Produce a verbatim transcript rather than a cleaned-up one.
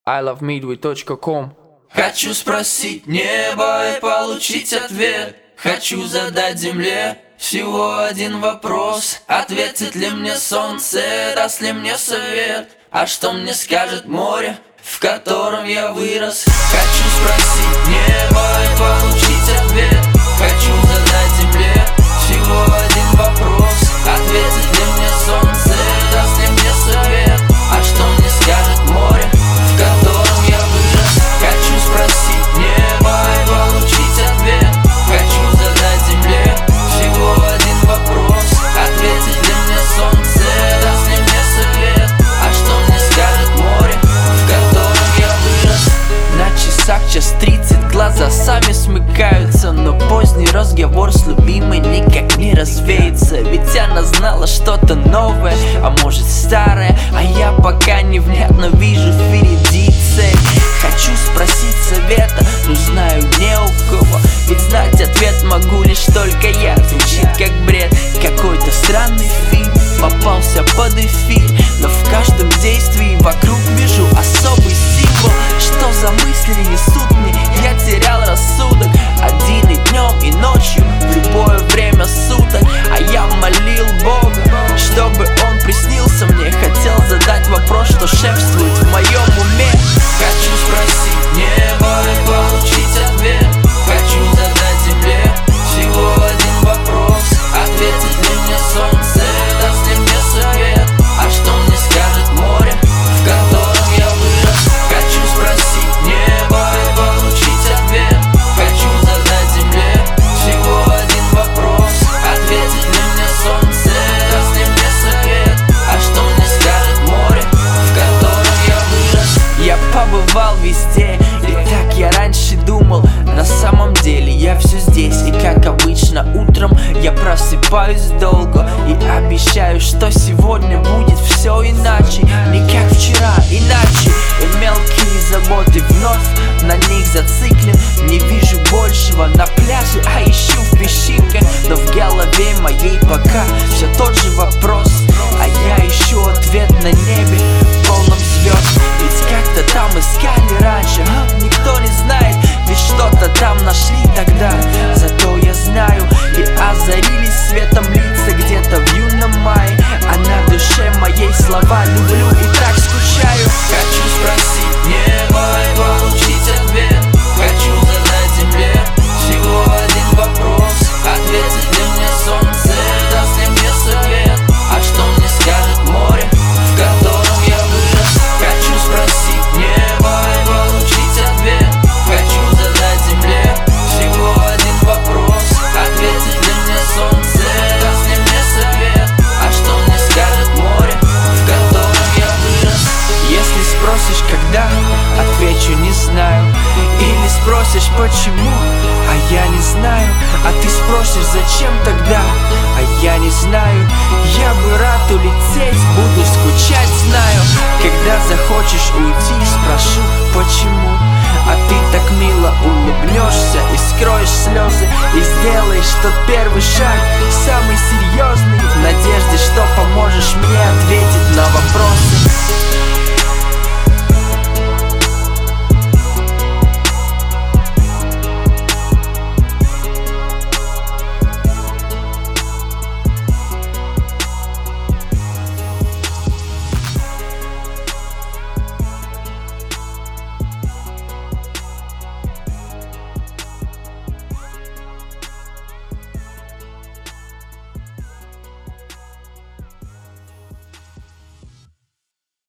ай лав мидвей точка ком. Хочу спросить небо и получить ответ. Хочу задать земле всего один вопрос. Ответит ли мне солнце, даст ли мне совет? А что мне скажет море, в котором я вырос? Хочу спросить небо и получить ответ. Хочу задать земле всего один вопрос. Ответит ли мне солнце, даст ли мне совет? А что мне скажет море, в котором я вырос? Хочу спросить небо и получить ответ. Хочу задать земле всего один вопрос. Ответит ли мне солнце, даст ли мне совет? А что мне скажет море, в котором я вырос? На часах час тридцать, глаза сами смыкаются, но поздний разговор с любимой никак не развеется. Ведь она знала что-то новое, а может старое, а я пока невнятно вижу впереди цель. Хочу спросить совета, но знаю не у кого, ведь знать ответ могу лишь только я. Звучит как бред, какой-то странный фильм попался под эфир, но в каждом действии вокруг вижу особый символ. Что за мысли несут мне, я терял рассудок. Один и днем, и ночью, в любое время суток. А я молил Бога, чтобы он приснился мне. Хотел задать вопрос, что шефствует в моем уме. Хочу спросить небо и получить ответ. Хочу задать земле всего один вопрос. Ответит ли мне солнце, даст ли мне совет? А что мне скажет море, в котором я вырос? Хочу спросить небо и получить ответ. Хочу задать земле всего один вопрос. Ответит ли мне солнце, даст ли мне совет? А что мне скажет море, в котором я вырос? Я побывал везде, и так я раньше думал. На самом деле я все здесь, и как обычно утром я просыпаюсь долго и обещаю, что сегодня будет все иначе, не как вчера, иначе. И мелкие заботы вновь на них зациклен. Не вижу большего на пляже, а ищу в песчинках. Но в голове моей пока все тот же вопрос, а я ищу ответ на небе, полном звезд. Ведь как-то там искали раньше, а никто не знает, ведь что-то там нашли тогда. Зато я знаю, и озарились светом лица где-то в юном мае. А на душе моей слова люблю и так скучаю. Хочу спросить небо и получить ответ. Хочу задать земле всего один вопрос. Ответит ли мне солнце, даст ли мне совет? А что мне скажет море, в котором я вырос? Хочу спросить небо и получить ответ. Хочу задать земле всего один вопрос. Ответит ли мне солнце, даст ли мне совет? А что мне скажет море, в котором я вырос? Если спросишь когда, отвечу не знаю. Или спросишь почему, а я не знаю. А ты спросишь зачем тогда, а я не знаю. Я бы рад улететь, буду скучать, знаю. Когда захочешь уйти, спрошу почему. А ты так мило улыбнешься и скроешь слезы, и сделаешь тот первый шаг, самый серьезный, в надежде, что поможешь мне ответить на вопросы.